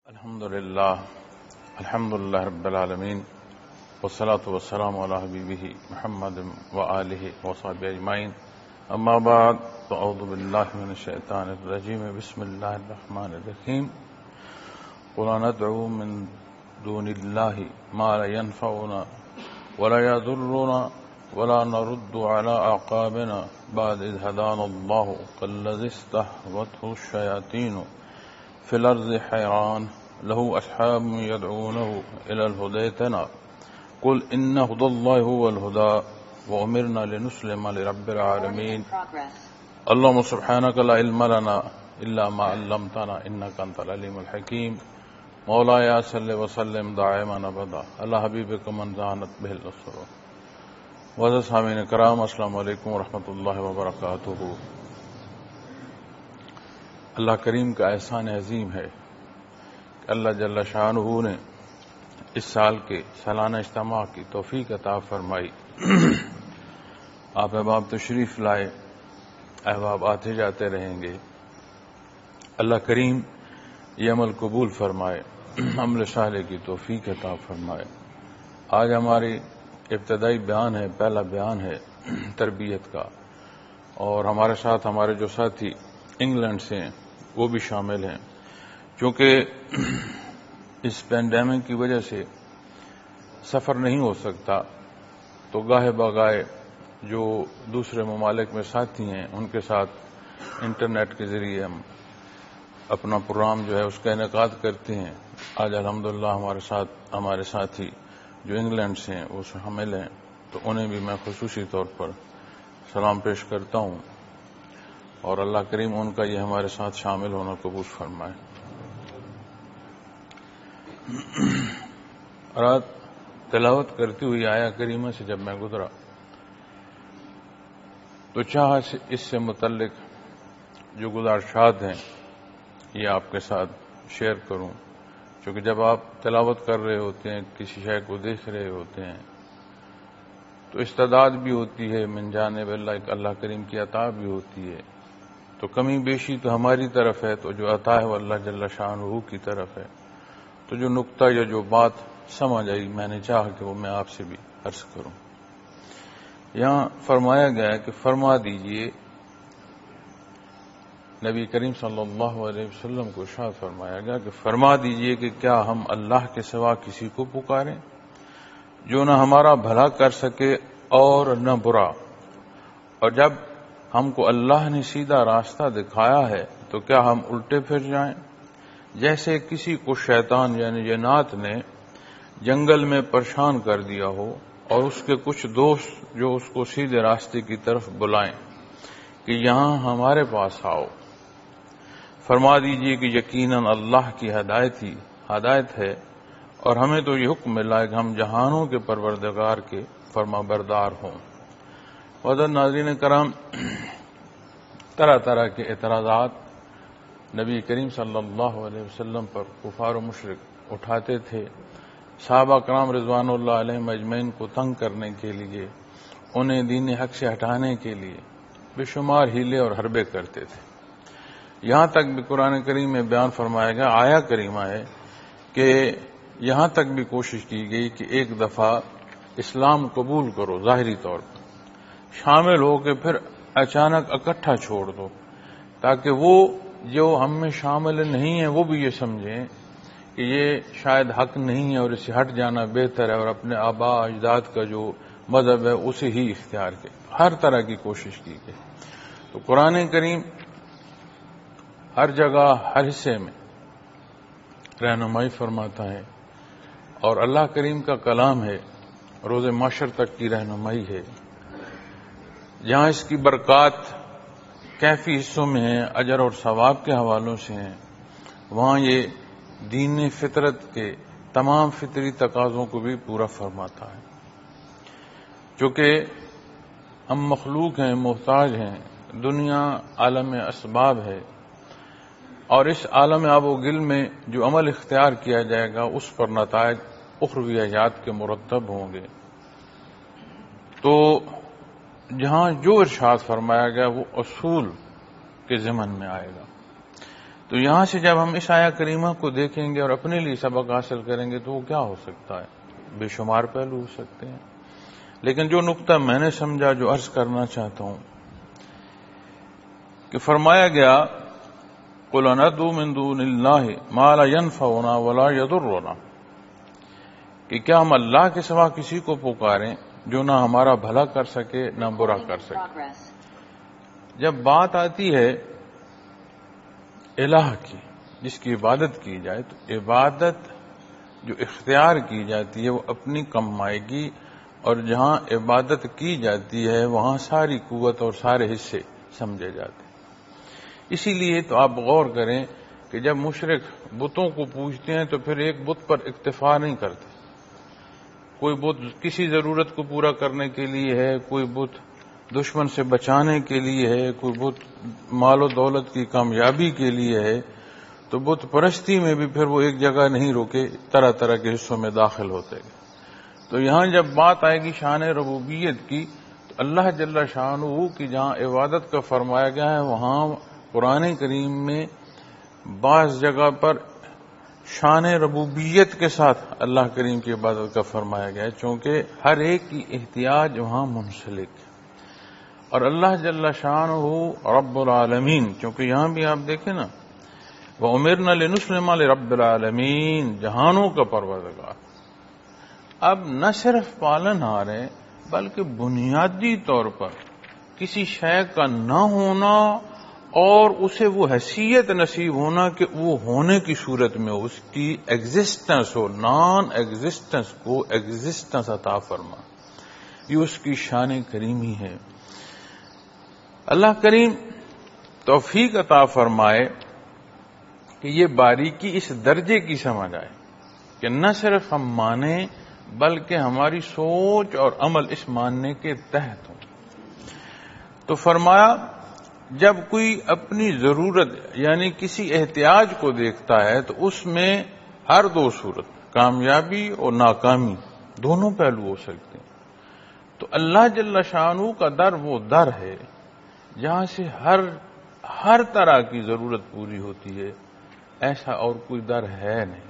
الحمد لله رب العالمين والصلاة والسلام على حبيبه محمد وآله وصحبه أجمعين. أما بعد فأعوذ بالله من الشيطان الرجيم. بسم الله الرحمن الرحيم. قل ندعو من دون الله ما لا ينفعنا ولا يضرنا ولا نرد على أعقابنا بعد إذ هدانا الله كالذي استهوته الشياطين في الأرض حيران له أصحاب يدعونه إلى الهدى ائتنا قل إن هدى الله هو الهدى وأمرنا لنسلم لرب العالمين. اللهم سبحانك لا علم لنا إلا ما علمتنا إنك أنت العليم الحكيم. مولاي صل وسلم دائما أبدا على حبيبك من زانت به الأسرار. معزز سامعین کرام، السلام علیکم ورحمۃ اللہ وبرکاتہ. اللہ کریم کا احسان عظیم ہے کہ اللہ جل شانہ نے اس سال کے سالانہ اجتماع کی توفیق عطا فرمائی. آپ احباب تشریف لائے، احباب آتے جاتے رہیں گے. اللہ کریم یہ عمل قبول فرمائے، عمل صالح کی توفیق عطا فرمائے. آج ہماری ابتدائی بیان ہے، پہلا بیان ہے تربیت کا، اور ہمارے ساتھ ہمارے جو ساتھی انگلینڈ سے ہیں وہ بھی شامل ہیں. چونکہ اس پینڈیمک کی وجہ سے سفر نہیں ہو سکتا، تو گاہے بگاہے جو دوسرے ممالک میں ساتھی ہیں ان کے ساتھ انٹرنیٹ کے ذریعے ہم اپنا پروگرام جو ہے اس کا انعقاد کرتے ہیں. آج الحمدللہ ہمارے ساتھ ہمارے ساتھی جو انگلینڈ سے ہیں وہ شامل ہیں، تو انہیں بھی میں خصوصی طور پر سلام پیش کرتا ہوں، اور اللہ کریم ان کا یہ ہمارے ساتھ شامل ہونا قبول فرمائے. رات تلاوت کرتی ہوئی آیا کریمہ سے جب میں گزرا تو چاہا اس سے متعلق جو گزارشات ہیں یہ آپ کے ساتھ شیئر کروں. کیونکہ جب آپ تلاوت کر رہے ہوتے ہیں، کسی شے کو دیکھ رہے ہوتے ہیں، تو استعداد بھی ہوتی ہے من جانب اللہ، اللہ کریم کی عطا بھی ہوتی ہے. تو کمی بیشی تو ہماری طرف ہے، تو جو عطا ہے وہ اللہ جل شانہ کی طرف ہے. تو جو نقطہ یا جو بات سمجھ آئی میں نے چاہا کہ وہ میں آپ سے بھی عرض کروں. یہاں فرمایا گیا ہے کہ فرما دیجئے، نبی کریم صلی اللہ علیہ وسلم کو ارشاد فرمایا گیا کہ فرما دیجئے کہ کیا ہم اللہ کے سوا کسی کو پکاریں جو نہ ہمارا بھلا کر سکے اور نہ برا، اور جب ہم کو اللہ نے سیدھا راستہ دکھایا ہے تو کیا ہم الٹے پھر جائیں؟ جیسے کسی کو شیطان یعنی جنات نے جنگل میں پریشان کر دیا ہو اور اس کے کچھ دوست جو اس کو سیدھے راستے کی طرف بلائیں کہ یہاں ہمارے پاس آؤ. فرما دیجئے کہ یقیناً اللہ کی ہدایت ہے، اور ہمیں تو یہ حکم ملا ہے کہ ہم جہانوں کے پروردگار کے فرما بردار ہوں. معزز ناظرین کرام، طرح طرح کے اعتراضات نبی کریم صلی اللہ علیہ وسلم پر کفار و مشرک اٹھاتے تھے. صحابہ کرام رضوان اللہ علیہم اجمعین کو تنگ کرنے کے لیے، انہیں دین حق سے ہٹانے کے لیے بے شمار ہیلے اور حربے کرتے تھے. یہاں تک بھی قرآن کریم میں بیان فرمایا گیا، آیا کریمہ ہے کہ یہاں تک بھی کوشش کی گئی کہ ایک دفعہ اسلام قبول کرو، ظاہری طور پر شامل ہو کے پھر اچانک اکٹھا چھوڑ دو، تاکہ وہ جو ہم میں شامل نہیں ہیں وہ بھی یہ سمجھیں کہ یہ شاید حق نہیں ہے اور اسے ہٹ جانا بہتر ہے، اور اپنے آباء اجداد کا جو مذہب ہے اسے ہی اختیار کرے. ہر طرح کی کوشش کی گئی. تو قرآن کریم ہر جگہ ہر حصے میں رہنمائی فرماتا ہے، اور اللہ کریم کا کلام ہے، روز محشر تک کی رہنمائی ہے. جہاں اس کی برکات کیفی حصوں میں ہیں، اجر اور ثواب کے حوالوں سے ہیں، وہاں یہ دین فطرت کے تمام فطری تقاضوں کو بھی پورا فرماتا ہے. چونکہ ہم مخلوق ہیں، محتاج ہیں، دنیا عالم اسباب ہے، اور اس عالم آب و گل میں جو عمل اختیار کیا جائے گا اس پر نتائج اخروی حیات کے مرتب ہوں گے. تو جہاں جو ارشاد فرمایا گیا وہ اصول کے ضمن میں آئے گا. تو تو یہاں سے جب ہم اس آیہ کریمہ کو دیکھیں گے اور اپنے لیے سبق حاصل کریں گے تو وہ کیا ہو سکتا ہے؟ بے شمار پہلو ہو سکتے ہیں، لیکن جو نقطہ میں نے سمجھا، جو عرض کرنا چاہتا ہوں کہ فرمایا گیا قُلْ أَنَدْعُو مِن دُونِ اللَّهِ مَا لَا يَنفَعُنَا وَلَا يَضُرُّنَا، کہ کیا ہم اللہ کے سوا کسی کو پکاریں جو نہ ہمارا بھلا کر سکے نہ برا کر سکے۔ جب بات آتی ہے الہ کی، جس کی عبادت کی جائے، تو عبادت جو اختیار کی جاتی ہے وہ اپنی کمائے گی، اور جہاں عبادت کی جاتی ہے وہاں ساری قوت اور سارے حصے سمجھے جاتے ہیں۔ اسی لیے تو آپ غور کریں کہ جب مشرک بتوں کو پوجتے ہیں تو پھر ایک بت پر اکتفا نہیں کرتے، کوئی بت کسی ضرورت کو پورا کرنے کے لیے ہے، کوئی بت دشمن سے بچانے کے لیے ہے، کوئی بت مال و دولت کی کامیابی کے لیے ہے، تو بت پرستی میں بھی پھر وہ ایک جگہ نہیں روکے، طرح طرح کے حصوں میں داخل ہوتے گئے۔ تو یہاں جب بات آئے گی شان ربوبیت کی، تو اللہ جل شانہ کی جہاں عبادت کا فرمایا گیا ہے وہاں قرآن کریم میں بعض جگہ پر شان ربوبیت کے ساتھ اللہ کریم کی عبادت کا فرمایا گیا ہے، چونکہ ہر ایک کی احتیاج وہاں منسلک ہے، اور اللہ جل شانہ رب العالمین، چونکہ یہاں بھی آپ دیکھیں نا وَأُمِرْنَا لِنُسْلِمَ لِرَبِّ الْعَالَمِينَ، جہانوں کا پروردگار۔ اب نہ صرف پالنہار ہے بلکہ بنیادی طور پر کسی شے کا نہ ہونا اور اسے وہ حیثیت نصیب ہونا کہ وہ ہونے کی صورت میں اس کی ایگزسٹنس ہو، نان ایگزسٹنس کو ایگزسٹنس عطا فرما، یہ اس کی شان کریمی ہے۔ اللہ کریم توفیق عطا فرمائے کہ یہ باریکی اس درجے کی سمجھ آئے کہ نہ صرف ہم مانیں بلکہ ہماری سوچ اور عمل اس ماننے کے تحت ہوں۔ تو فرمایا جب کوئی اپنی ضرورت یعنی کسی احتیاج کو دیکھتا ہے تو اس میں ہر دو صورت، کامیابی اور ناکامی، دونوں پہلو ہو سکتے ہیں۔ تو اللہ جل شانہ کا در وہ در ہے جہاں سے ہر طرح کی ضرورت پوری ہوتی ہے، ایسا اور کوئی در ہے نہیں۔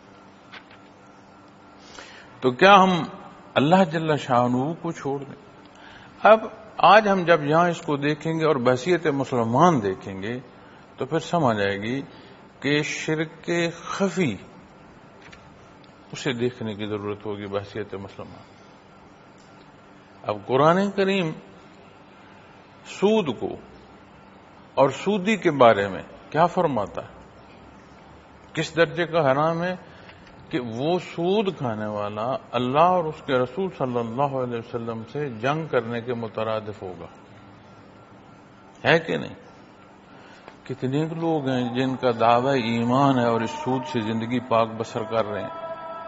تو کیا ہم اللہ جل شانہ کو چھوڑ دیں؟ اب آج ہم جب یہاں اس کو دیکھیں گے اور بحیثیت مسلمان دیکھیں گے تو پھر سمجھ آئے گی کہ شرک خفی اسے دیکھنے کی ضرورت ہوگی بحیثیت مسلمان۔ اب قرآن کریم سود کو اور سودی کے بارے میں کیا فرماتا ہے؟ کس درجے کا حرام ہے کہ وہ سود کھانے والا اللہ اور اس کے رسول صلی اللہ علیہ وسلم سے جنگ کرنے کے مترادف ہوگا، ہے کہ نہیں؟ کتنے لوگ ہیں جن کا دعوی ایمان ہے اور اس سود سے زندگی پاک بسر کر رہے ہیں۔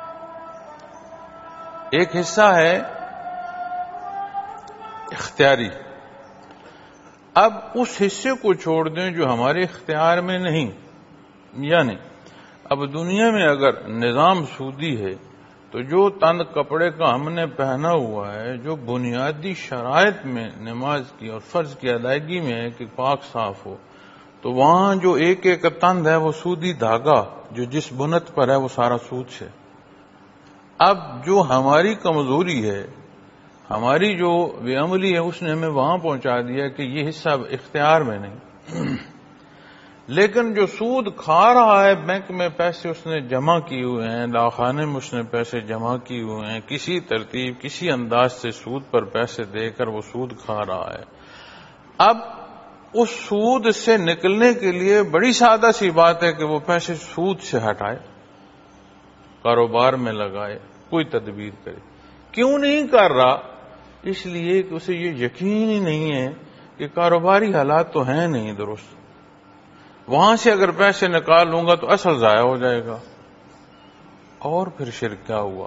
ایک حصہ ہے اختیاری، اب اس حصے کو چھوڑ دیں جو ہمارے اختیار میں نہیں، یعنی اب دنیا میں اگر نظام سودی ہے تو جو تن کپڑے کا ہم نے پہنا ہوا ہے، جو بنیادی شرائط میں نماز کی اور فرض کی ادائیگی میں ہے کہ پاک صاف ہو، تو وہاں جو ایک ایک تند ہے وہ سودی دھاگا جو جس بنت پر ہے وہ سارا سود سے۔ اب جو ہماری کمزوری ہے، ہماری جو بے عملی ہے، اس نے ہمیں وہاں پہنچا دیا کہ یہ حصہ اختیار میں نہیں۔ لیکن جو سود کھا رہا ہے، بینک میں پیسے اس نے جمع کیے ہوئے ہیں، لاخانے میں اس نے پیسے جمع کیے ہوئے ہیں، کسی ترتیب کسی انداز سے سود پر پیسے دے کر وہ سود کھا رہا ہے۔ اب اس سود سے نکلنے کے لیے بڑی سادہ سی بات ہے کہ وہ پیسے سود سے ہٹائے، کاروبار میں لگائے، کوئی تدبیر کرے۔ کیوں نہیں کر رہا؟ اس لیے کہ اسے یہ یقین ہی نہیں ہے کہ کاروباری حالات تو ہیں نہیں درست، وہاں سے اگر پیسے نکال لوں گا تو اصل ضائع ہو جائے گا۔ اور پھر شرک کیا ہوا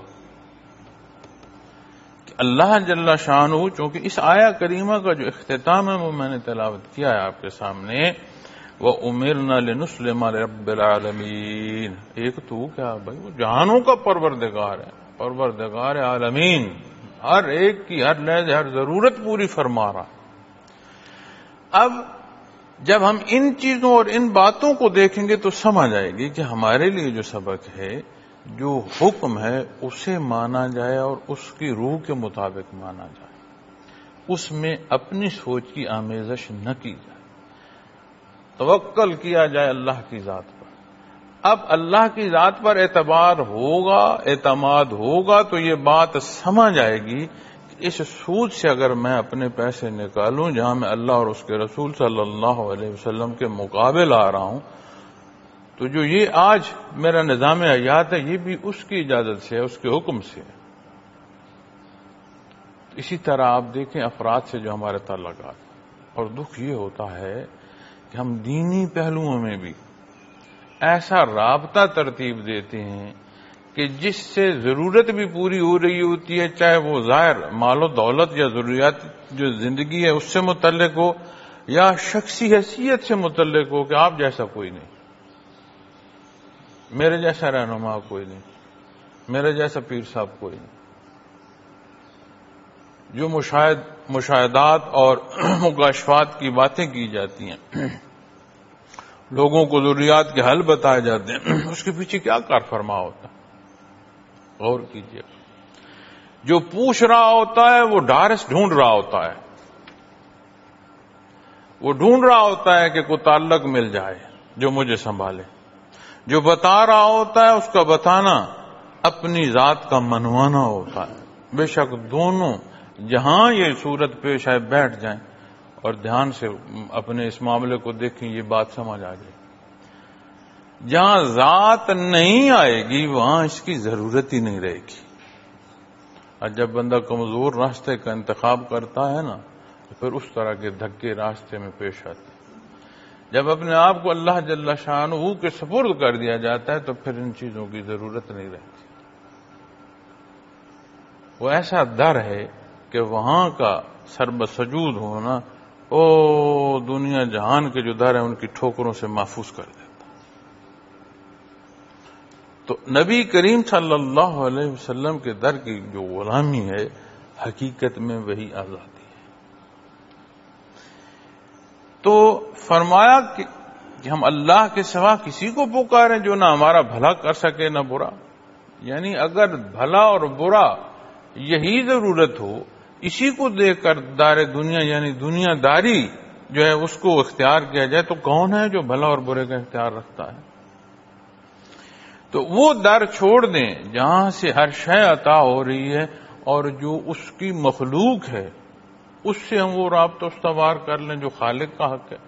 کہ اللہ جل شانہ، چونکہ اس آیہ کریمہ کا جو اختتام ہے وہ میں نے تلاوت کیا ہے آپ کے سامنے، وَأُمِرْنَا لِنُسْلِمَ لِرَبِّ الْعَالَمِينَ، ایک تو کیا بھائی، وہ جہانوں کا پروردگار ہے، پروردگار عالمین، ہر ایک کی ہر لحظے ہر ضرورت پوری فرما رہا۔ اب جب ہم ان چیزوں اور ان باتوں کو دیکھیں گے تو سمجھ آئے گی کہ ہمارے لیے جو سبق ہے، جو حکم ہے، اسے مانا جائے اور اس کی روح کے مطابق مانا جائے، اس میں اپنی سوچ کی آمیزش نہ کی جائے، توکل کیا جائے اللہ کی ذات پر۔ اب اللہ کی ذات پر اعتبار ہوگا، اعتماد ہوگا تو یہ بات سمجھ آئے گی کہ اس سود سے اگر میں اپنے پیسے نکالوں جہاں میں اللہ اور اس کے رسول صلی اللہ علیہ وسلم کے مقابل آ رہا ہوں، تو جو یہ آج میرا نظام حیات ہے یہ بھی اس کی اجازت سے ہے، اس کے حکم سے ہے۔ اسی طرح آپ دیکھیں افراد سے جو ہمارے تعلقات، اور دکھ یہ ہوتا ہے کہ ہم دینی پہلوؤں میں بھی ایسا رابطہ ترتیب دیتے ہیں کہ جس سے ضرورت بھی پوری ہو رہی ہوتی ہے، چاہے وہ ظاہر مال و دولت یا ضروریات جو زندگی ہے اس سے متعلق ہو یا شخصی حیثیت سے متعلق ہو، کہ آپ جیسا کوئی نہیں، میرے جیسا رہنما کوئی نہیں، میرے جیسا پیر صاحب کوئی نہیں۔ جو مشاہدات اور مکاشفات کی باتیں کی جاتی ہیں، لوگوں کو ضروریات کے حل بتائے جاتے ہیں، اس کے پیچھے کیا کار فرما ہوتا ہے، غور کیجیے۔ جو پوچھ رہا ہوتا ہے وہ ڈھارس ڈھونڈ رہا ہوتا ہے، وہ ڈھونڈ رہا ہوتا ہے کہ کوئی تعلق مل جائے جو مجھے سنبھالے، جو بتا رہا ہوتا ہے اس کا بتانا اپنی ذات کا منوانا ہوتا ہے۔ بے شک دونوں جہاں یہ صورت پیش آئے بیٹھ جائیں اور دھیان سے اپنے اس معاملے کو دیکھیں، یہ بات سمجھ آ جائے۔ جہاں ذات نہیں آئے گی وہاں اس کی ضرورت ہی نہیں رہے گی۔ اور جب بندہ کمزور راستے کا انتخاب کرتا ہے نا تو پھر اس طرح کے دھکے راستے میں پیش آتے ہیں۔ جب اپنے آپ کو اللہ جل شانہ کے سپرد کر دیا جاتا ہے تو پھر ان چیزوں کی ضرورت نہیں رہتی۔ وہ ایسا در ہے کہ وہاں کا سربسجود ہونا او دنیا جہان کے جو در ہیں ان کی ٹھوکروں سے محفوظ کر دیتا۔ تو نبی کریم صلی اللہ علیہ وسلم کے در کی جو غلامی ہے حقیقت میں وہی آزادی ہے۔ تو فرمایا کہ ہم اللہ کے سوا کسی کو پکاریں جو نہ ہمارا بھلا کر سکے نہ برا، یعنی اگر بھلا اور برا یہی ضرورت ہو، اسی کو دیکھ کر دار دنیا یعنی دنیا داری جو ہے اس کو اختیار کیا جائے تو کون ہے جو بھلا اور برے کا اختیار رکھتا ہے؟ تو وہ در چھوڑ دیں جہاں سے ہر شے عطا ہو رہی ہے اور جو اس کی مخلوق ہے اس سے ہم وہ رابطہ استوار کر لیں جو خالق کا حق ہے۔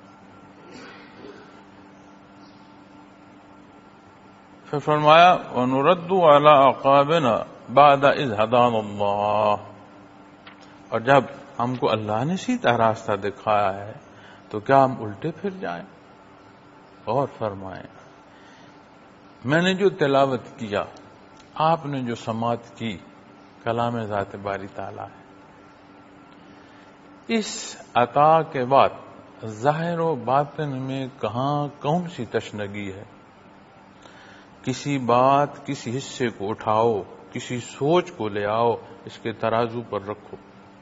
پھر فرمایا وَنُرَدُّ عَلَىٰ أَعْقَابِنَا بَعْدَ إِذْ هَدَانَا اللَّهُ، اور جب ہم کو اللہ نے سیدھا راستہ دکھایا ہے تو کیا ہم الٹے پھر جائیں؟ اور فرمائیں میں نے جو تلاوت کیا، آپ نے جو سماعت کی، کلام ذات باری تعالیٰ ہے۔ اس عطا کے بعد ظاہر و باطن میں کہاں کون سی تشنگی ہے؟ کسی بات کسی حصے کو اٹھاؤ، کسی سوچ کو لے آؤ، اس کے ترازو پر رکھو۔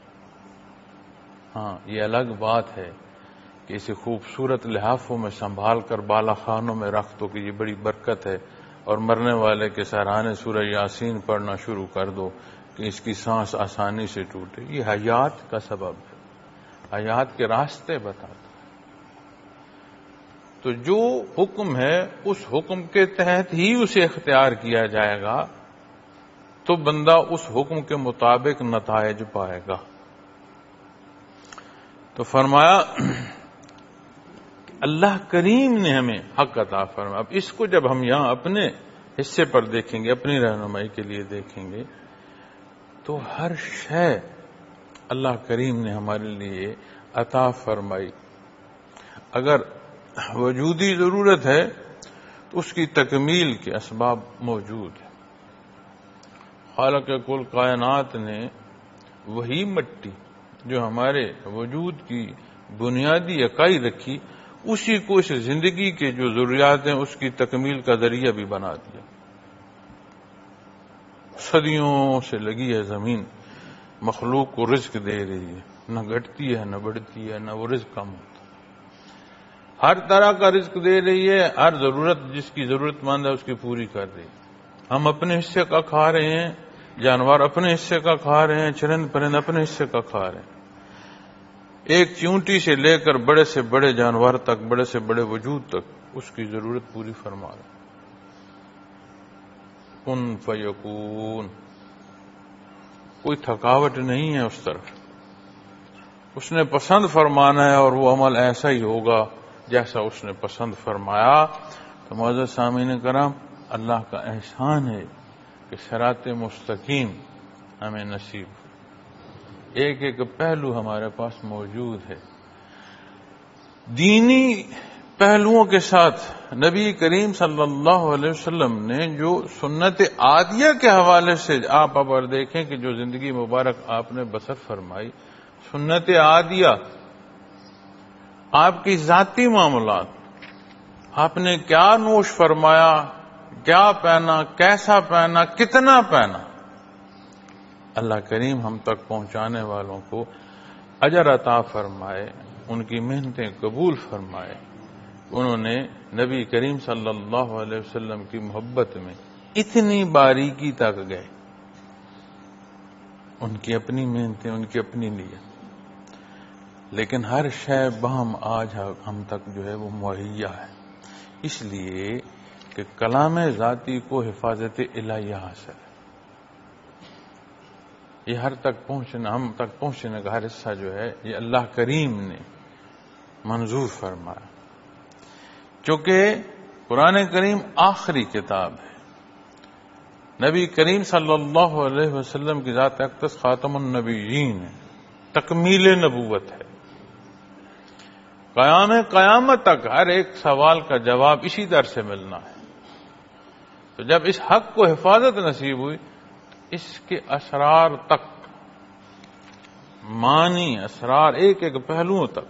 ہاں یہ الگ بات ہے کہ اسے خوبصورت لحافوں میں سنبھال کر بالا خانوں میں رکھ دو کہ یہ بڑی برکت ہے، اور مرنے والے کے سہرانے سورہ یاسین پڑھنا شروع کر دو کہ اس کی سانس آسانی سے ٹوٹے۔ یہ حیات کا سبب ہے، حیات کے راستے بتاتا ہے۔ تو جو حکم ہے اس حکم کے تحت ہی اسے اختیار کیا جائے گا تو بندہ اس حکم کے مطابق نتائج پائے گا۔ تو فرمایا اللہ کریم نے ہمیں حق عطا فرمایا۔ اب اس کو جب ہم یہاں اپنے حصے پر دیکھیں گے، اپنی رہنمائی کے لیے دیکھیں گے، تو ہر شے اللہ کریم نے ہمارے لیے عطا فرمائی۔ اگر وجودی ضرورت ہے تو اس کی تکمیل کے اسباب موجود ہیں۔ خالق کل کائنات نے وہی مٹی جو ہمارے وجود کی بنیادی اکائی رکھی، اسی کو اس زندگی کے جو ضروریات ہیں اس کی تکمیل کا ذریعہ بھی بنا دیا۔ صدیوں سے لگی ہے زمین، مخلوق کو رزق دے رہی ہے، نہ گھٹتی ہے نہ بڑھتی ہے، نہ وہ رزق کم ہوتا۔ ہر طرح کا رزق دے رہی ہے، ہر ضرورت جس کی ضرورت مند ہے اس کی پوری کر رہی ہے۔ ہم اپنے حصے کا کھا رہے ہیں، جانور اپنے حصے کا کھا رہے ہیں، چرند پرند اپنے حصے کا کھا رہے ہیں۔ ایک چیونٹی سے لے کر بڑے سے بڑے جانور تک، بڑے سے بڑے وجود تک اس کی ضرورت پوری فرما رہے ہیں۔ کن فیکون، کوئی تھکاوٹ نہیں ہے اس طرف، اس نے پسند فرمانا ہے اور وہ عمل ایسا ہی ہوگا جیسا اس نے پسند فرمایا۔ تو معزز سامعین کرام، اللہ کا احسان ہے کہ صراط مستقیم ہمیں نصیب، ایک ایک پہلو ہمارے پاس موجود ہے۔ دینی پہلوؤں کے ساتھ نبی کریم صلی اللہ علیہ وسلم نے جو سنت عادیہ کے حوالے سے آپ اگر دیکھیں کہ جو زندگی مبارک آپ نے بسر فرمائی، سنت عادیہ، آپ کی ذاتی معاملات، آپ نے کیا نوش فرمایا، کیا پہنا، کیسا پہنا، کتنا پہنا، اللہ کریم ہم تک پہنچانے والوں کو اجر عطا فرمائے، ان کی محنتیں قبول فرمائے۔ انہوں نے نبی کریم صلی اللہ علیہ وسلم کی محبت میں اتنی باریکی تک گئے، ان کی اپنی محنتیں، ان کی اپنی نیت، لیکن ہر شے بہم آج ہم تک جو ہے وہ مہیا ہے، اس لیے کہ کلام ذاتی کو حفاظت الہیہ حاصل ہے۔ یہ ہر تک پہنچنا، ہم تک پہنچنے کا ہر حصہ جو ہے یہ اللہ کریم نے منظور فرمایا، چونکہ قرآن کریم آخری کتاب ہے، نبی کریم صلی اللہ علیہ وسلم کی ذات اقدس خاتم النبیین ہے، تکمیل نبوت ہے، قیامت تک ہر ایک سوال کا جواب اسی در سے ملنا ہے۔ تو جب اس حق کو حفاظت نصیب ہوئی، اس کے اسرار تک، معنی اسرار ایک ایک پہلوؤں تک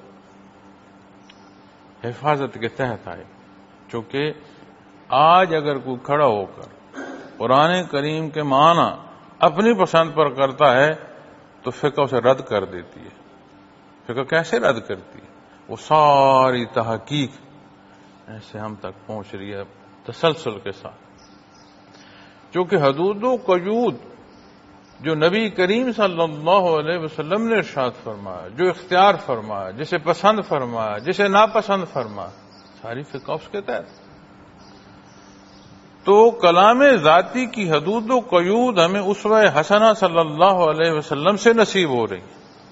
حفاظت کے تحت آئے، چونکہ آج اگر کوئی کھڑا ہو کر قرآن کریم کے معنی اپنی پسند پر کرتا ہے تو فقہ اسے رد کر دیتی ہے۔ فقہ کیسے رد کرتی ہے؟ وہ ساری تحقیق ایسے ہم تک پہنچ رہی ہے تسلسل کے ساتھ، چونکہ حدود و قیود جو نبی کریم صلی اللہ علیہ وسلم نے ارشاد فرمایا، جو اختیار فرمایا، جسے پسند فرمایا، جسے ناپسند فرمایا، ساری فقہ اس کے تحت۔ تو کلام ذاتی کی حدود و قیود ہمیں اسوہ حسنہ صلی اللہ علیہ وسلم سے نصیب ہو رہی،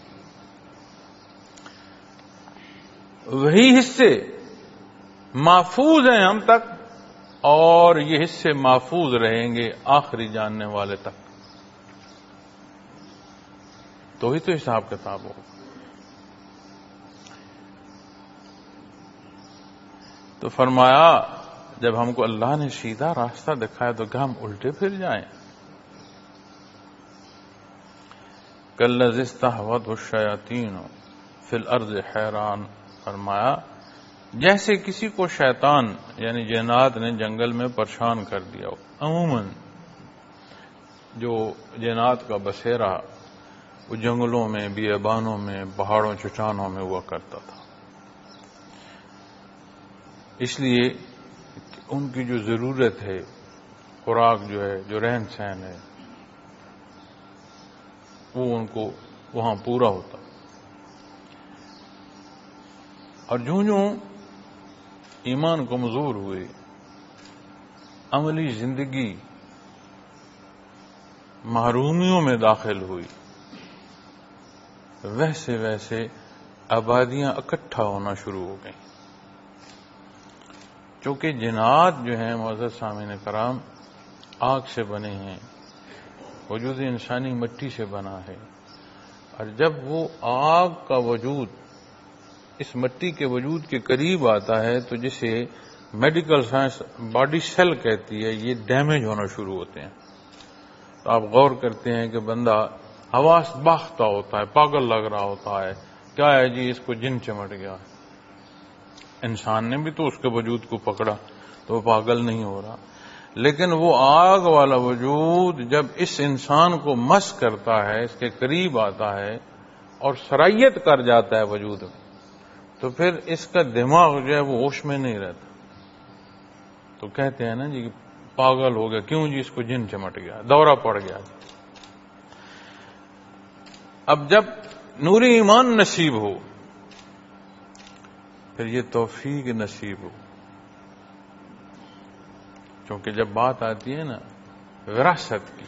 وہی حصے محفوظ ہیں ہم تک، اور یہ حصے محفوظ رہیں گے آخری جاننے والے تک، تو ہی تو حساب کتاب ہوگا۔ تو فرمایا جب ہم کو اللہ نے سیدھا راستہ دکھایا تو کیا ہم الٹے پھر جائیں؟ کالذی استہوتہ الشیاطین فی الارض حیران، فرمایا جیسے کسی کو شیطان یعنی جنات نے جنگل میں پریشان کر دیا ہو۔ عموماً جو جنات کا بسیرا وہ جنگلوں میں، بیابانوں میں، پہاڑوں چٹانوں میں ہوا کرتا تھا، اس لیے ان کی جو ضرورت ہے، خوراک جو ہے، جو رہن سہن ہے، وہ ان کو وہاں پورا ہوتا، اور جوں ایمان کمزور ہوئے، عملی زندگی محرومیوں میں داخل ہوئی، ویسے ویسے آبادیاں اکٹھا ہونا شروع ہو گئیں، چونکہ جنات جو ہیں معزز سامعین کرام آگ سے بنے ہیں، وجود انسانی مٹی سے بنا ہے، اور جب وہ آگ کا وجود اس مٹی کے وجود کے قریب آتا ہے تو جسے میڈیکل سائنس باڈی سیل کہتی ہے، یہ ڈیمیج ہونا شروع ہوتے ہیں۔ تو آپ غور کرتے ہیں کہ بندہ حواس باختہ ہوتا ہے، پاگل لگ رہا ہوتا ہے، کیا ہے جی اس کو جن چمٹ گیا۔ انسان نے بھی تو اس کے وجود کو پکڑا تو وہ پاگل نہیں ہو رہا، لیکن وہ آگ والا وجود جب اس انسان کو مس کرتا ہے، اس کے قریب آتا ہے اور سرائیت کر جاتا ہے وجود میں، تو تو پھر اس کا دماغ جو ہے وہ ہوش میں نہیں رہتا. تو کہتے ہیں نا جی پاگل ہو گیا. کیوں جی؟ اس کو جن چمٹ گیا، دورہ پڑ گیا. اب جب نور ایمان نصیب ہو پھر یہ توفیق نصیب ہو. کیونکہ جب بات آتی ہے نا وراثت کی،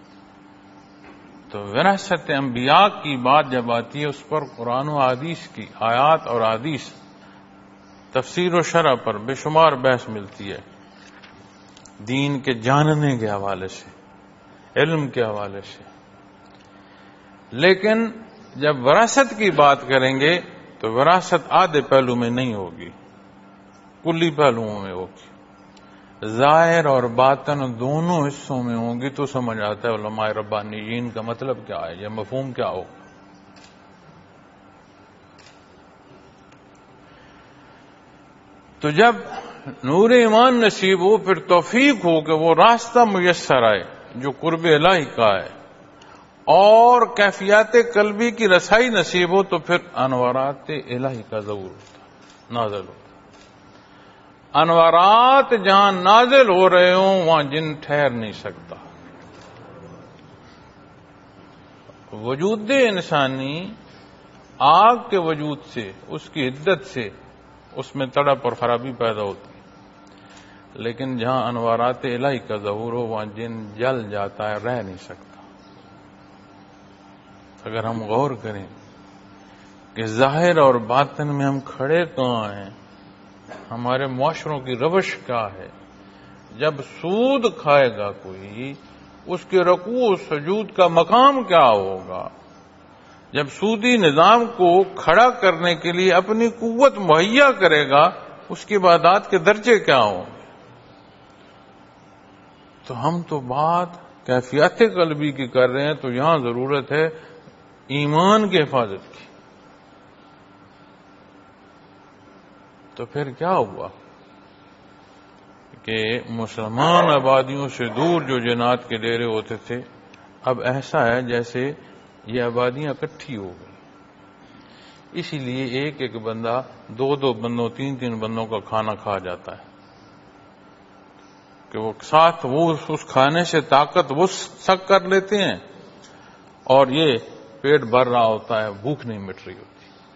تو وراثت انبیاء کی بات جب آتی ہے اس پر قرآن و حدیث کی آیات اور حدیث تفسیر و شرح پر بے شمار بحث ملتی ہے، دین کے جاننے کے حوالے سے، علم کے حوالے سے. لیکن جب وراثت کی بات کریں گے تو وراثت آدھے پہلو میں نہیں ہوگی، کلی پہلوؤں میں ہوگی، ظاہر اور باطن دونوں حصوں میں ہوں گی. تو سمجھ آتا ہے علماء ربانیین کا مطلب کیا ہے، یہ مفہوم کیا ہو. تو جب نور ایمان نصیب ہو پھر توفیق ہو کہ وہ راستہ میسر آئے جو قرب الہی کا ہے، اور کیفیات قلبی کی رسائی نصیب ہو تو پھر انوارات الہی کا ظہور ہوتا، نازل ہوتا. انوارات جہاں نازل ہو رہے ہوں وہاں جن ٹھہر نہیں سکتا. وجود انسانی آگ کے وجود سے، اس کی حدت سے اس میں تڑپ اور خرابی پیدا ہوتی ہے. لیکن جہاں انوارات الہی کا ظہور ہو وہاں جن جل جاتا ہے، رہ نہیں سکتا. اگر ہم غور کریں کہ ظاہر اور باطن میں ہم کھڑے کہاں ہیں، ہمارے معاشروں کی روش کیا ہے. جب سود کھائے گا کوئی، اس کے رکوع و سجود کا مقام کیا ہوگا. جب سودی نظام کو کھڑا کرنے کے لیے اپنی قوت مہیا کرے گا، اس کی عبادات کے درجے کیا ہوں گے. تو ہم تو بات کیفیت قلبی کی کر رہے ہیں، تو یہاں ضرورت ہے ایمان کی حفاظت کی. تو پھر کیا ہوا کہ مسلمان آبادیوں سے دور جو جنات کے ڈیرے ہوتے تھے، اب ایسا ہے جیسے یہ آبادیاں اکٹھی ہو گئی. اسی لیے ایک ایک بندہ 2 بندوں 3 بندوں کا کھانا کھا جاتا ہے کہ وہ ساتھ وہ اس کھانے سے طاقت وہ سک کر لیتے ہیں اور یہ پیٹ بھر رہا ہوتا ہے، بھوک نہیں مٹ رہی ہوتی.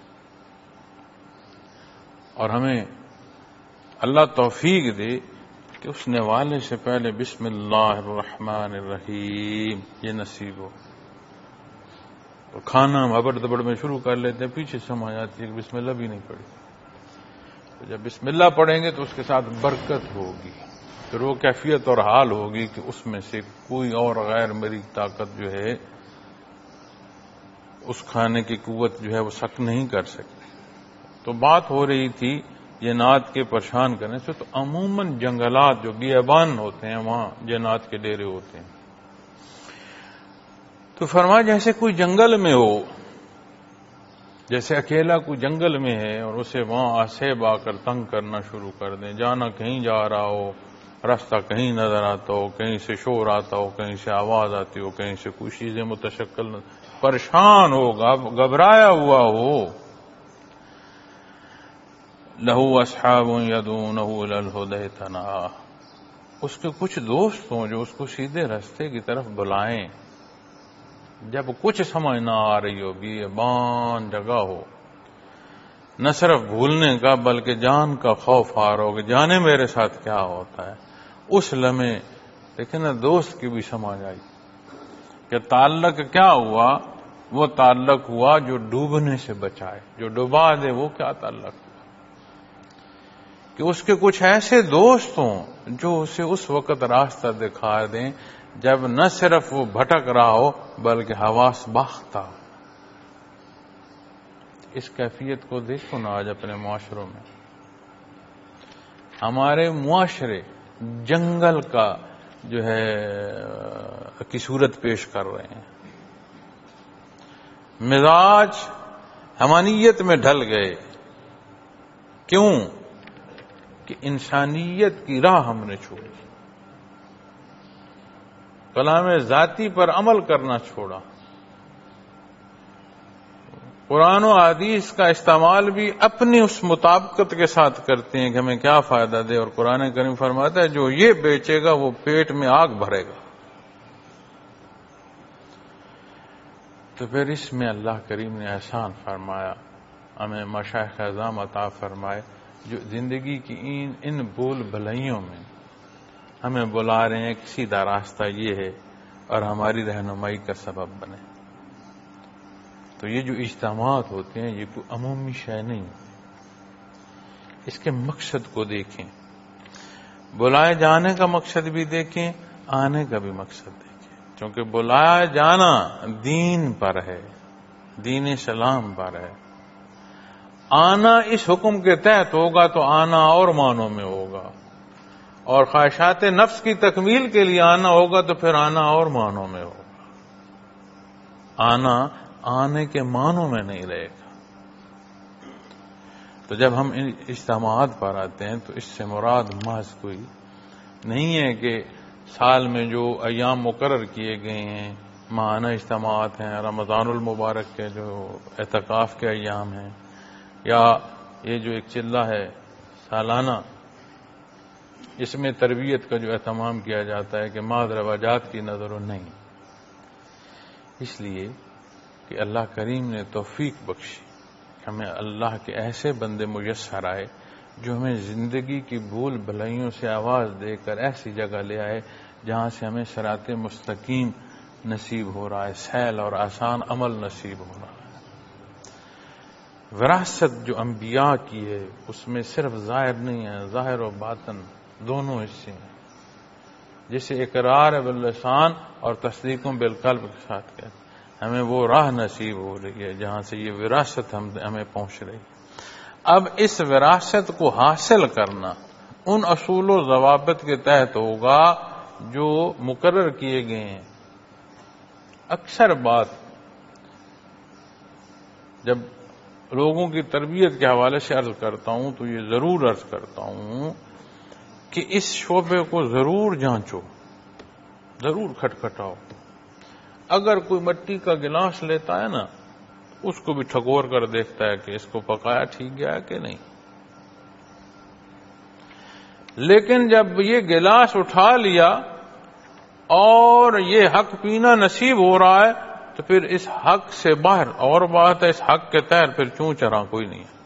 اور ہمیں اللہ توفیق دے کہ اس نوالے سے پہلے بسم اللہ الرحمن الرحیم یہ نصیب ہو. تو کھانا ہم ابڑ دبڑ میں شروع کر لیتے ہیں، پیچھے سمجھ آتی ہے کہ بسم اللہ بھی نہیں پڑی. تو جب بسم اللہ پڑھیں گے تو اس کے ساتھ برکت ہوگی، پھر وہ کیفیت اور حال ہوگی کہ اس میں سے کوئی اور غیر میری طاقت جو ہے اس کھانے کی قوت جو ہے وہ سک نہیں کر سکتی. تو بات ہو رہی تھی جنات کے پریشان کرنے سے. تو عموماً جنگلات جو بیابان ہوتے ہیں وہاں جنات کے ڈیرے ہوتے ہیں. تو فرمایا جیسے کوئی جنگل میں ہو، جیسے اکیلا کوئی جنگل میں ہے اور اسے وہاں آسیب آ کر تنگ کرنا شروع کر دیں، جانا کہیں جا رہا ہو، راستہ کہیں نظر آتا ہو، کہیں سے شور آتا ہو، کہیں سے آواز آتی ہو، کہیں سے کوئی چیزیں متشکل، پریشان ہو، گھبرایا ہوا ہو. لہو اصحاب یدعونہ الی الہدی ائتنا، اس کے کچھ دوست ہوں جو اس کو سیدھے راستے کی طرف بلائیں. جب کچھ سمجھ نہ آ رہی ہو، بیابان جگہ ہو، نہ صرف بھولنے کا بلکہ جان کا خوف آ رہا ہو کہ جانے میرے ساتھ کیا ہوتا ہے، اس لمحے لیکن دوست کی بھی سمجھ آئی کہ تعلق کیا ہوا. وہ تعلق ہوا جو ڈوبنے سے بچائے، جو ڈبا دے. وہ کیا تعلق ہوا کہ اس کے کچھ ایسے دوست ہوں جو اسے اس وقت راستہ دکھا دیں جب نہ صرف وہ بھٹک رہا ہو بلکہ حواس باختہ ہو. اس کیفیت کو دیکھو نا آج اپنے معاشروں میں. ہمارے معاشرے جنگل کا جو ہے کی صورت پیش کر رہے ہیں. مزاج حمانیت میں ڈھل گئے. کیوں؟ کہ انسانیت کی راہ ہم نے چھوڑی، کلام ذاتی پر عمل کرنا چھوڑا. قرآن و حدیث کا استعمال بھی اپنی اس مطابقت کے ساتھ کرتے ہیں کہ ہمیں کیا فائدہ دے، اور قرآن کریم فرماتا ہے جو یہ بیچے گا وہ پیٹ میں آگ بھرے گا۔ تو پھر اس میں اللہ کریم نے احسان فرمایا، ہمیں مشائخ اعظام عطا فرمائے جو زندگی کی ان بول بھلائیوں میں ہمیں بلا رہے ہیں کہ سیدھا راستہ یہ ہے اور ہماری رہنمائی کا سبب بنے۔ تو یہ جو اجتماعات ہوتے ہیں یہ کوئی عمومی شے نہیں، اس کے مقصد کو دیکھیں، بلائے جانے کا مقصد بھی دیکھیں، آنے کا بھی مقصد دیکھیں، کیونکہ بلایا جانا دین پر ہے، دین اسلام پر ہے۔ آنا اس حکم کے تحت ہوگا تو آنا اور معنوں میں ہوگا، اور خواہشات نفس کی تکمیل کے لیے آنا ہوگا تو پھر آنا اور معنوں میں ہوگا۔ آنا آنے کے معنوں میں نہیں رہے گا۔ تو جب ہم ان اجتماعات پر آتے ہیں تو اس سے مراد محض کوئی نہیں ہے کہ سال میں جو ایام مقرر کیے گئے ہیں، ماہانہ اجتماعات ہیں، رمضان المبارک کے جو اعتکاف کے ایام ہیں، یا یہ جو ایک چلہ ہے سالانہ، اس میں تربیت کا جو اہتمام کیا جاتا ہے کہ محض رواجات کی نظروں نہیں، اس لیے کہ اللہ کریم نے توفیق بخشی، ہمیں اللہ کے ایسے بندے میسر آئے جو ہمیں زندگی کی بھول بھلائیوں سے آواز دے کر ایسی جگہ لے آئے جہاں سے ہمیں صراط مستقیم نصیب ہو رہا ہے، سہل اور آسان عمل نصیب ہو رہا ہے۔ وراثت جو انبیاء کی ہے اس میں صرف ظاہر نہیں ہے، ظاہر و باطن دونوں حصے ہیں، جسے اقرار باللسان اور تصدیق بالقلب کے ساتھ کہتے ہیں۔ ہمیں وہ راہ نصیب ہو رہی ہے جہاں سے یہ وراثت ہمیں پہنچ رہی ہے۔ اب اس وراثت کو حاصل کرنا ان اصول و ضوابط کے تحت ہوگا جو مقرر کیے گئے ہیں۔ اکثر بات جب لوگوں کی تربیت کے حوالے سے عرض کرتا ہوں تو یہ ضرور عرض کرتا ہوں کہ اس شعبے کو ضرور جانچو، ضرور کھٹکھٹاؤ۔ اگر کوئی مٹی کا گلاس لیتا ہے نا، اس کو بھی ٹھکور کر دیکھتا ہے کہ اس کو پکایا ٹھیک گیا کہ نہیں، لیکن جب یہ گلاس اٹھا لیا اور یہ حق پینا نصیب ہو رہا ہے تو پھر اس حق سے باہر اور بات ہے، اس حق کے تحت پھر چوں چراں کوئی نہیں ہے،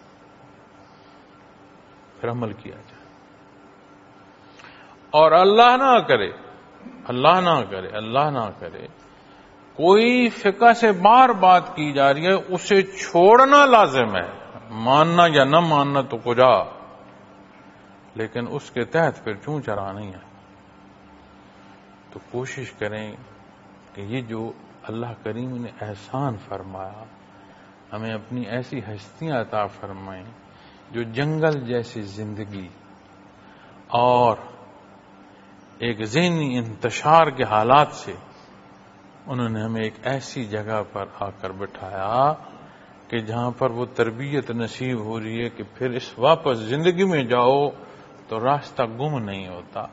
پھر عمل کیا جائے۔ اور اللہ نہ کرے، اللہ نہ کرے، اللہ نہ کرے کوئی فقہ سے باہر بات کی جا رہی ہے، اسے چھوڑنا لازم ہے، ماننا یا نہ ماننا تو کجا، لیکن اس کے تحت پھر چوں چرا نہیں ہے۔ تو کوشش کریں کہ یہ جو اللہ کریم نے احسان فرمایا، ہمیں اپنی ایسی ہستیاں عطا فرمائیں جو جنگل جیسی زندگی اور ایک ذہنی انتشار کے حالات سے انہوں نے ہمیں ایک ایسی جگہ پر آ کر بٹھایا کہ جہاں پر وہ تربیت نصیب ہو رہی ہے کہ پھر اس واپس زندگی میں جاؤ تو راستہ گم نہیں ہوتا،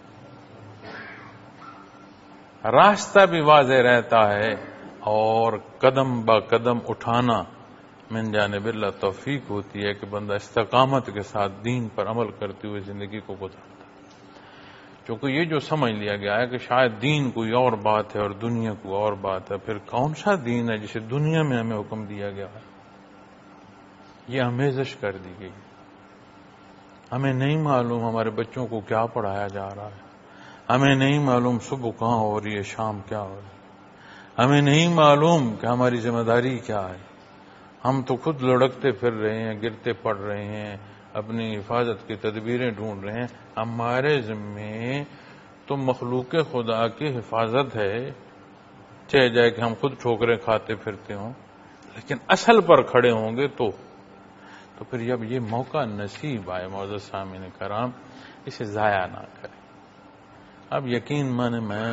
راستہ بھی واضح رہتا ہے، اور قدم با قدم اٹھانا من جانب اللہ توفیق ہوتی ہے کہ بندہ استقامت کے ساتھ دین پر عمل کرتے ہوئے زندگی کو گزارتا ہے۔ کیونکہ یہ جو سمجھ لیا گیا ہے کہ شاید دین کوئی اور بات ہے اور دنیا کوئی اور بات ہے، پھر کون سا دین ہے جسے دنیا میں ہمیں حکم دیا گیا ہے؟ یہ آمیزش کر دی گئی۔ ہمیں نہیں معلوم ہمارے بچوں کو کیا پڑھایا جا رہا ہے، ہمیں نہیں معلوم صبح کہاں ہو رہی ہے، شام کیا ہو رہی ہے، ہمیں نہیں معلوم کہ ہماری ذمہ داری کیا ہے۔ ہم تو خود لڑکتے پھر رہے ہیں، گرتے پڑ رہے ہیں، اپنی حفاظت کی تدبیریں ڈھونڈ رہے ہیں۔ ہمارے ذمے تو مخلوق خدا کی حفاظت ہے، چاہے جائے کہ ہم خود ٹھوکریں کھاتے پھرتے ہوں، لیکن اصل پر کھڑے ہوں گے تو پھر جب یہ موقع نصیب آئے معزز سامعین کرام، اسے ضائع نہ کریں۔ اب یقین مانے میں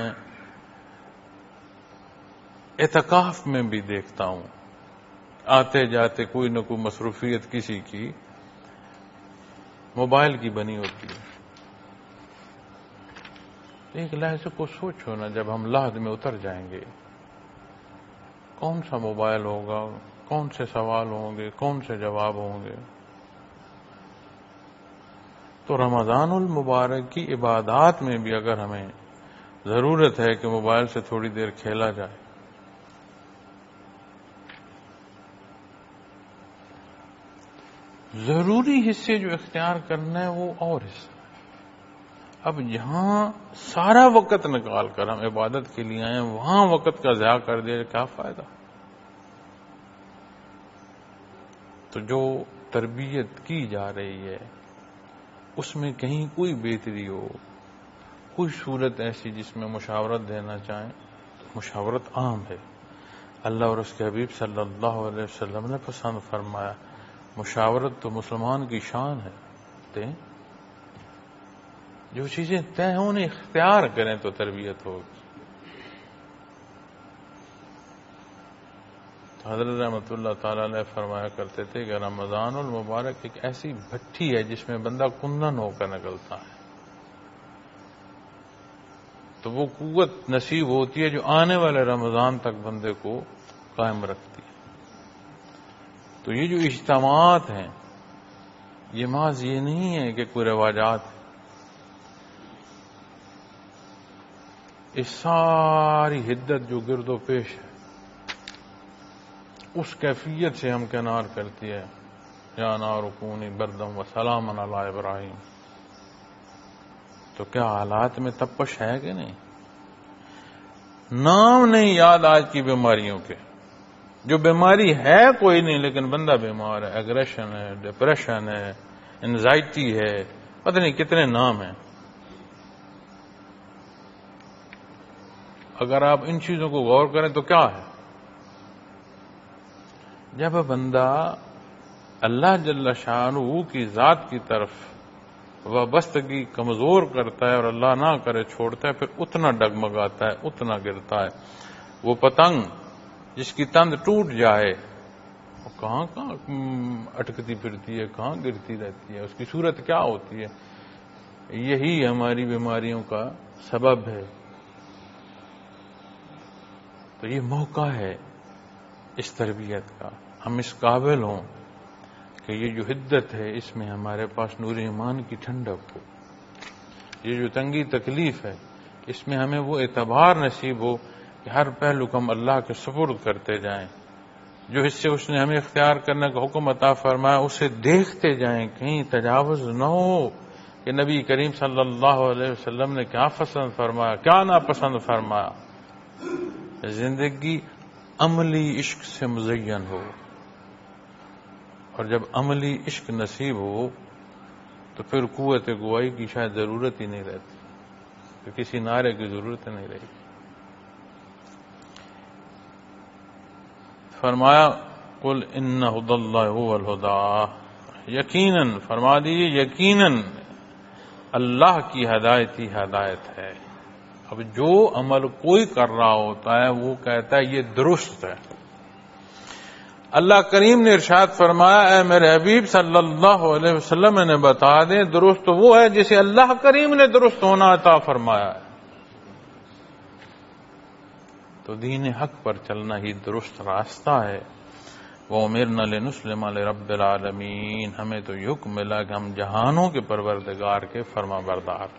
اعتکاف میں بھی دیکھتا ہوں آتے جاتے کوئی نہ کوئی مصروفیت کسی کی موبائل کی بنی ہوتی ہے۔ ایک لحظے کو سوچو نا، جب ہم لحد میں اتر جائیں گے کون سا موبائل ہوگا، کون سے سوال ہوں گے، کون سے جواب ہوں گے. تو رمضان المبارک کی عبادات میں بھی اگر ہمیں ضرورت ہے کہ موبائل سے تھوڑی دیر کھیلا جائے، ضروری حصے جو اختیار کرنا ہے وہ اور حصہ. اب جہاں سارا وقت نکال کر ہم عبادت کے لیے آئے وہاں وقت کا ضیاع کر دیا، کیا فائدہ؟ تو جو تربیت کی جا رہی ہے اس میں کہیں کوئی بہتری ہو، کوئی صورت ایسی جس میں مشاورت دینا چاہیں تو مشاورت عام ہے. اللہ اور اس کے حبیب صلی اللہ علیہ وسلم نے پسند فرمایا، مشاورت تو مسلمان کی شان ہے. جو چیزیں طے ہوں انہیں اختیار کریں تو تربیت ہوگی. حضرت رحمۃ اللہ تعالی علیہ فرمایا کرتے تھے کہ رمضان المبارک ایک ایسی بھٹی ہے جس میں بندہ کندن ہو کر نکلتا ہے، تو وہ قوت نصیب ہوتی ہے جو آنے والے رمضان تک بندے کو قائم رکھتی ہے. تو یہ جو اجتماعات ہیں یہ محض یہ نہیں ہے کہ کوئی رواجات ہے، اس ساری حدت جو گرد و پیش ہے اس کیفیت سے ہم کنار کرتی ہے. یا نار کونی بردم و سلام علی ابراہیم. تو کیا حالات میں تپش ہے کہ نہیں؟ نام نہیں یاد آج کی بیماریوں کے. جو بیماری ہے کوئی نہیں لیکن بندہ بیمار ہے. ایگریشن ہے، ڈپریشن ہے، انزائٹی ہے، پتہ نہیں کتنے نام ہیں. اگر آپ ان چیزوں کو غور کریں تو کیا ہے؟ جب بندہ اللہ جل شانہ کی ذات کی طرف وابستگی کمزور کرتا ہے اور اللہ نہ کرے چھوڑتا ہے، پھر اتنا ڈگمگاتا ہے، اتنا گرتا ہے. وہ پتنگ جس کی تند ٹوٹ جائے وہ کہاں اٹکتی پھرتی ہے، کہاں گرتی رہتی ہے، اس کی صورت کیا ہوتی ہے؟ یہی ہماری بیماریوں کا سبب ہے. تو یہ موقع ہے اس تربیت کا، ہم اس قابل ہوں کہ یہ جو حدت ہے اس میں ہمارے پاس نور ایمان کی ٹھنڈک ہو. یہ جو تنگی تکلیف ہے اس میں ہمیں وہ اعتبار نصیب ہو کہ ہر پہلو کو ہم اللہ کے سپرد کرتے جائیں. جو حصے اس نے ہمیں اختیار کرنے کا حکم عطا فرمایا اسے دیکھتے جائیں، کہیں تجاوز نہ ہو کہ نبی کریم صلی اللہ علیہ وسلم نے کیا پسند فرمایا، کیا ناپسند فرمایا. زندگی عملی عشق سے مزین ہو، اور جب عملی عشق نصیب ہو تو پھر قوت گواہی کی شاید ضرورت ہی نہیں رہتی، کہ کسی نعرے کی ضرورت نہیں رہی. فرمایا قل ان ھدی اللہ ھو الھدی، یقیناً فرما دیجیے یقیناً اللہ کی ہدایت ہی ہدایت ہے. اب جو عمل کوئی کر رہا ہوتا ہے وہ کہتا ہے یہ درست ہے. اللہ کریم نے ارشاد فرمایا اے میرے حبیب صلی اللہ علیہ وسلم نے بتا دیں درست وہ ہے جسے اللہ کریم نے درست ہونا عطا فرمایا ہے. تو دین حق پر چلنا ہی درست راستہ ہے. وَأُمِرْنَا لِنُسْلِمَ لِرَبِّ الْعَالَمِينَ، ہمیں تو یہ حکم ملا کہ ہم جہانوں کے پروردگار کے فرما بردار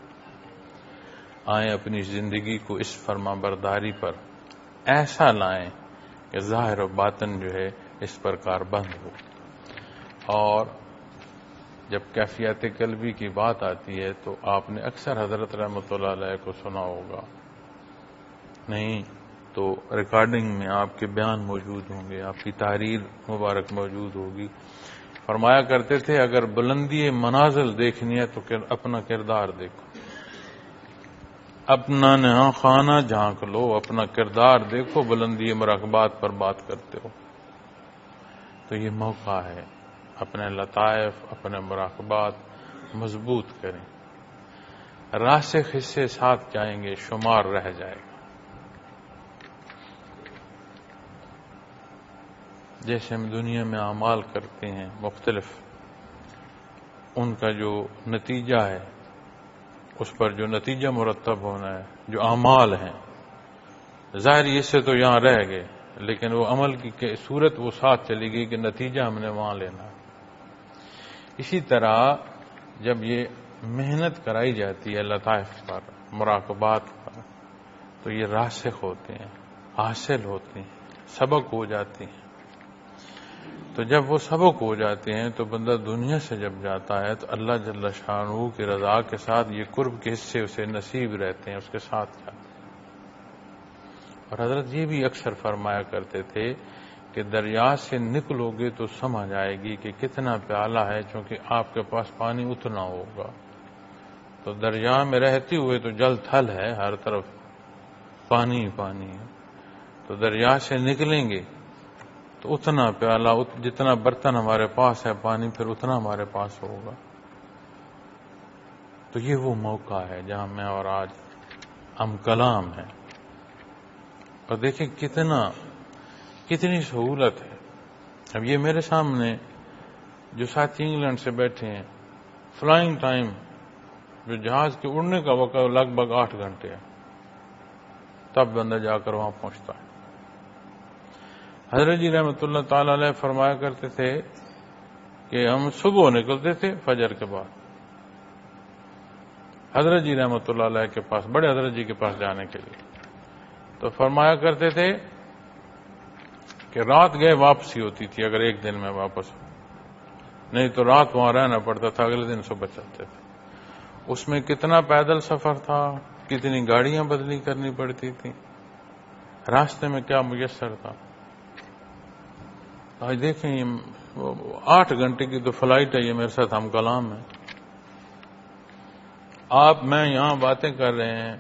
آئیں. اپنی زندگی کو اس فرما برداری پر ایسا لائیں کہ ظاہر و باطن جو ہے اس پر کاربند ہو. اور جب کیفیت قلبی کی بات آتی ہے تو آپ نے اکثر حضرت رحمۃ اللہ علیہ کو سنا ہوگا، نہیں تو ریکارڈنگ میں آپ کے بیان موجود ہوں گے، آپ کی تحریر مبارک موجود ہوگی. فرمایا کرتے تھے اگر بلندی منازل دیکھنی ہے تو اپنا کردار دیکھو، اپنا نہاں خانہ جھانک لو، اپنا کردار دیکھو، بلندی مراقبات پر بات کرتے ہو. تو یہ موقع ہے اپنے لطائف، اپنے مراقبات مضبوط کریں. راسخ حصے ساتھ جائیں گے، شمار رہ جائے گا. جیسے ہم دنیا میں اعمال کرتے ہیں مختلف، ان کا جو نتیجہ ہے اس پر جو نتیجہ مرتب ہونا ہے، جو اعمال ہیں ظاہری حصے تو یہاں رہ گئے لیکن وہ عمل کی صورت وہ ساتھ چلی گئی کہ نتیجہ ہم نے وہاں لینا ہے۔ اسی طرح جب یہ محنت کرائی جاتی ہے لطائف پر، مراقبات پر، تو یہ راسخ ہوتے ہیں، حاصل ہوتے ہیں، سبق ہو جاتے ہیں۔ تو جب وہ سبق ہو جاتے ہیں تو بندہ دنیا سے جب جاتا ہے تو اللہ جل شانہ کی رضا کے ساتھ یہ قرب کے حصے اسے نصیب رہتے ہیں، اس کے ساتھ جاتے ہیں۔ اور حضرت یہ بھی اکثر فرمایا کرتے تھے کہ دریا سے نکلو گے تو سمجھ آئے گی کہ کتنا پیالہ ہے، چونکہ آپ کے پاس پانی اتنا ہوگا۔ تو دریا میں رہتے ہوئے تو جل تھل ہے، ہر طرف پانی ہی پانی ہے، تو دریا سے نکلیں گے تو اتنا پیالہ، جتنا برتن ہمارے پاس ہے پانی، پھر اتنا ہمارے پاس ہوگا۔ تو یہ وہ موقع ہے جہاں میں اور آج ہم کلام ہیں، اور دیکھیں کتنی سہولت ہے۔ اب یہ میرے سامنے جو ساتھی انگلینڈ سے بیٹھے ہیں، فلائنگ ٹائم جو جہاز کے اڑنے کا وقت لگ بھگ 8 گھنٹے ہے، تب بندہ جا کر وہاں پہنچتا ہے۔ حضرت جی رحمۃ اللہ تعالی علیہ فرمایا کرتے تھے کہ ہم صبح نکلتے تھے فجر کے بعد حضرت جی رحمۃ اللہ علیہ کے پاس، بڑے حضرت جی کے پاس جانے کے لیے، تو فرمایا کرتے تھے کہ رات گئے واپسی ہوتی تھی اگر ایک دن میں واپس ہو، نہیں تو رات وہاں رہنا پڑتا تھا، اگلے دن صبح چلتے تھے۔ اس میں کتنا پیدل سفر تھا، کتنی گاڑیاں بدلی کرنی پڑتی تھی، راستے میں کیا میسر تھا۔ آج دیکھیں 8 گھنٹے کی تو فلائٹ ہے، یہ میرے ساتھ ہم کلام ہے۔ آپ میں یہاں باتیں کر رہے ہیں،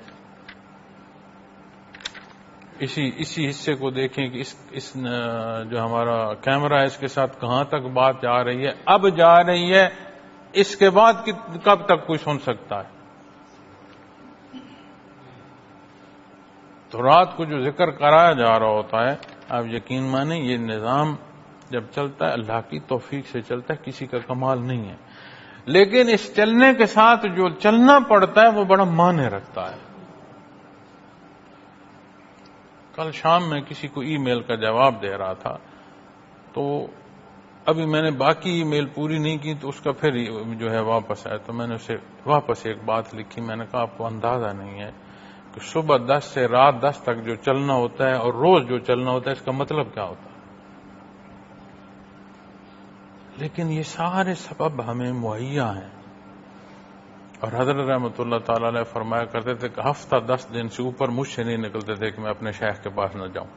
اسی حصے کو دیکھیں کہ اس جو ہمارا کیمرہ ہے اس کے ساتھ کہاں تک بات جا رہی ہے، اب جا رہی ہے، اس کے بعد کب تک کوئی سن سکتا ہے۔ تو رات کو جو ذکر کرایا جا رہا ہوتا ہے، آپ یقین مانیں یہ نظام جب چلتا ہے اللہ کی توفیق سے چلتا ہے، کسی کا کمال نہیں ہے، لیکن اس چلنے کے ساتھ جو چلنا پڑتا ہے وہ بڑا معنی رکھتا ہے۔ کل شام میں کسی کو ای میل کا جواب دے رہا تھا، تو ابھی میں نے باقی ای میل پوری نہیں کی تو اس کا پھر جو ہے واپس آیا، تو میں نے اسے واپس ایک بات لکھی، میں نے کہا آپ کو اندازہ نہیں ہے کہ صبح 10 سے رات 10 تک جو چلنا ہوتا ہے اور روز جو چلنا ہوتا ہے اس کا مطلب کیا ہوتا ہے۔ لیکن یہ سارے سبب ہمیں مہیا ہیں، اور حضرت رحمۃ اللہ تعالی علیہ فرمایا کرتے تھے کہ ہفتہ 10 دن سے اوپر مجھ سے نہیں نکلتے تھے کہ میں اپنے شیخ کے پاس نہ جاؤں۔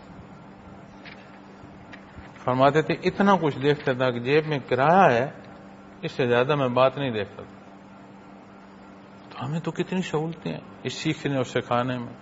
فرماتے تھے اتنا کچھ دیکھتا تھا کہ جیب میں کرایہ ہے، اس سے زیادہ میں بات نہیں دیکھتا تھا۔ تو ہمیں تو کتنی سہولتیں ہیں اس سیکھنے اور سکھانے میں۔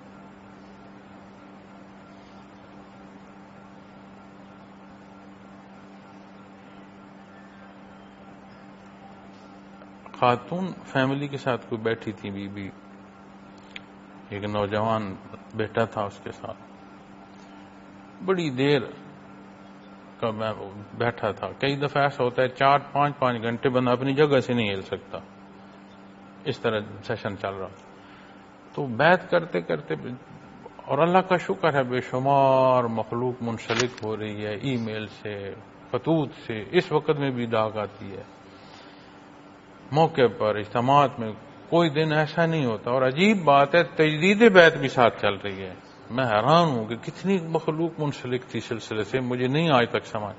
خاتون فیملی کے ساتھ کوئی بیٹھی تھی، بی بی، ایک نوجوان بیٹا تھا اس کے ساتھ، بڑی دیر کا میں بیٹھا تھا۔ کئی دفعہ ایسا ہوتا ہے 4-5 گھنٹے بندہ اپنی جگہ سے نہیں ہل سکتا، اس طرح سیشن چل رہا، تو بیعت کرتے کرتے، اور اللہ کا شکر ہے بے شمار مخلوق منسلک ہو رہی ہے ای میل سے، خطوط سے، اس وقت میں بھی ڈاک آتی ہے، موقع پر اجتماعات میں کوئی دن ایسا نہیں ہوتا۔ اور عجیب بات ہے تجدید بیعت بھی ساتھ چل رہی ہے، میں حیران ہوں کہ کتنی مخلوق منسلک تھی سلسلے سے، مجھے نہیں آج تک سمجھ۔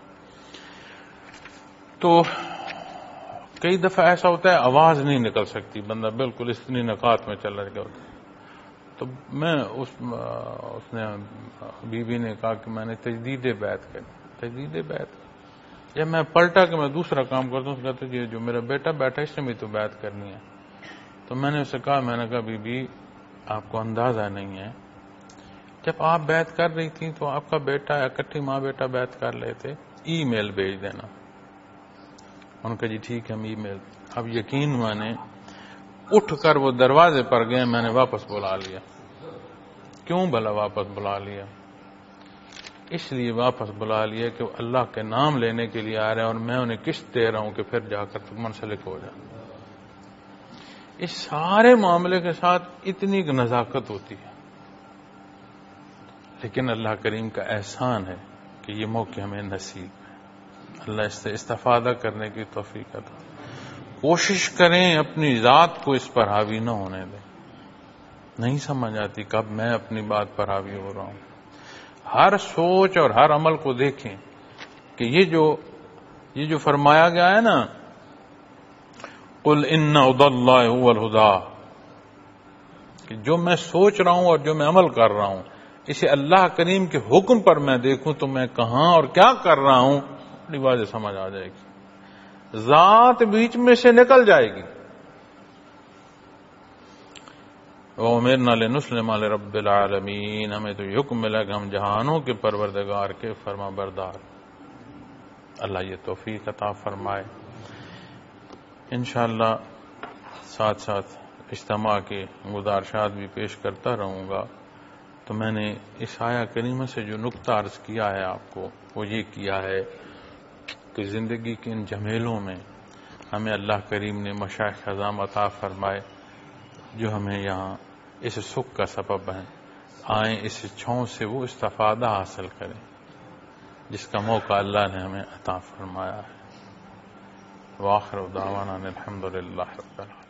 تو کئی دفعہ ایسا ہوتا ہے آواز نہیں نکل سکتی، بندہ بالکل اتنی نکات میں چل رہا ہوتا ہے، تو میں اس نے بی بی نے کہا کہ میں نے تجدید بیعت کری۔ تجدید بیعت جب میں پلٹا کہ میں دوسرا کام کرتا ہوں، کہتے کہ جو میرا بیٹا بیٹھا اس نے بھی تو بیعت کرنی ہے۔ تو میں نے اسے کہا، میں نے کہا بی بی آپ کو اندازہ نہیں ہے، جب آپ بیعت کر رہی تھی تو آپ کا بیٹا اکٹھی ماں بیٹا بیعت کر رہے تھے، ای میل بھیج دینا۔ ان کا جی ٹھیک ہے، ہم ای میل۔ اب یقین مانے اٹھ کر وہ دروازے پر گئے، میں نے واپس بلا لیا۔ کیوں بھلا واپس بلا لیا؟ اس لیے واپس بلا لیا کہ وہ اللہ کے نام لینے کے لیے آ رہے ہیں، اور میں انہیں قسط دے رہا ہوں کہ پھر جا کر منسلک ہو جائے۔ اس سارے معاملے کے ساتھ اتنی نزاکت ہوتی ہے، لیکن اللہ کریم کا احسان ہے کہ یہ موقع ہمیں نصیب ہے. اللہ اس سے استفادہ کرنے کی توفیق عطا. کوشش کریں اپنی ذات کو اس پر حاوی نہ ہونے دیں. نہیں سمجھ آتی کب میں اپنی بات پر حاوی ہو رہا ہوں. ہر سوچ اور ہر عمل کو دیکھیں کہ یہ جو فرمایا گیا ہے نا، قل ان ہدی اللہ هو الہدی، کہ جو میں سوچ رہا ہوں اور جو میں عمل کر رہا ہوں اسے اللہ کریم کے حکم پر میں دیکھوں تو میں کہاں اور کیا کر رہا ہوں بڑی واضح سمجھ آ جائے گی. ذات بیچ میں سے نکل جائے گی. وَأُمِرْنَا لِنُسْلِمَ لِرَبِّ الْعَالَمِينَ، ہمیں تو یہ حکم ملا کہ ہم جہانوں کے پروردگار کے فرما بردار. اللہ یہ توفیق عطا فرمائے. انشاءاللہ ساتھ ساتھ اجتماع کے گزارشات بھی پیش کرتا رہوں گا. تو میں نے اس آیہ کریمہ سے جو نقطہ عرض کیا ہے آپ کو وہ یہ کیا ہے کہ زندگی کے ان جھمیلوں میں ہمیں اللہ کریم نے مشائخ خزام عطا فرمائے جو ہمیں یہاں اس سکھ کا سبب ہیں. آئیں اس چھاؤں سے وہ استفادہ حاصل کریں جس کا موقع اللہ نے ہمیں عطا فرمایا ہے. وآخر دعوانا الحمدللہ رب العالمین.